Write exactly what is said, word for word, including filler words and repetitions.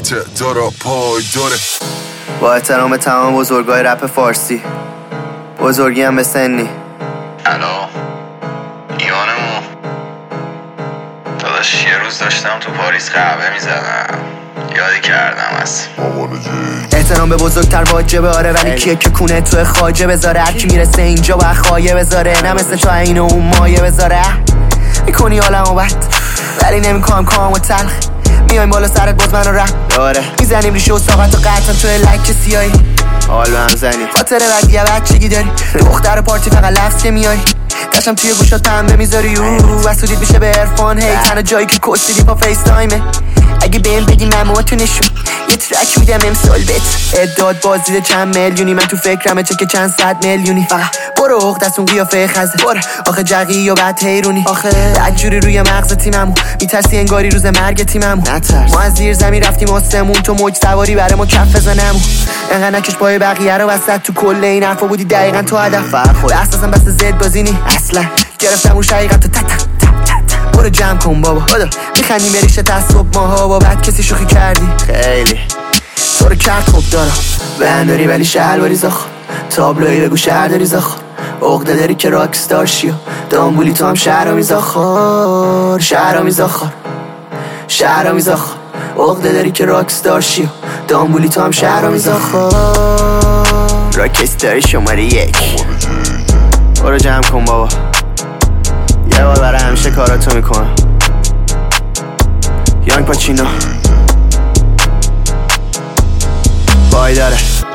اعتدار پای داره. با احترام تمام بزرگای رپ فارسی، بزرگی هم به سنی. الو ایوانمو داداش، یه روز داشتم تو پاریس قهوه میزدم، یادی کردم از احترام به بزرگتر واجبه آره، ولی کیه که کونه تو خواجه بذاره؟ هر کی میرسه اینجا با خایه بذاره، نه مثل تو این و اون مایه بذاره. میکنی عالمو بد ولی نمیکنم کامو تلخ، میایم بالا سرت باز منو رپ داره، میزنیم ریشه و ساقت و قطعا توی لک سیایی حال به هم زنی. خاطر بدیه بچگی داری، دختر پارتی فقط لفظ که میای، داشتم توی گوشات پنبه میذاری و وسودیت میشه به عرفان. هی تنها جایی که کشتیدی پا فیس تایمه، اگه بهم بگی ممواتو نشون یه ترک میدم امسال بت. اداد بازدیده چند میلیونی، من تو فکرمه چه چند صد میلیونی. فقط برو عقد از اون قیافه خزه، برو آخه جقی و بعد حیرونی. آخه بدجوری روی مغز تیممو میترسی انگاری روز مرگ تیممو. نترس ما از زیر زمین رفتیم آسمون، تو موج سواری برای ما کف بزنمو. انقدر نکش پای بقیه رو وسط، تو کل این حرفا بودی دقیقاً تو هدف. به اساسم بس زد بازینی اصلا گرفتم اون شقیقت تا تا تا. برو جمع کن بابا، بابا میخندیم بریشه تا صبح ماها، با بعد کسی شوخی کردی خیلی تو رو کرد خوب دارم. بنداری ولی شلواری زاخ، تابلوی بگو شهر داری زاخ، عقده داری که راکستار شی و دامبولی تو هم شهرامی زاخار. شهرامی زاخار شهرامی زاخار، عقده داری که راکستار شی و دامبولی تو هم شهرامی زاخار. راکستاری شماره یک، برو جمع کن بابا، یه بار برای همیشه کاراتو میکنم. یانگ پاچینو بای داره.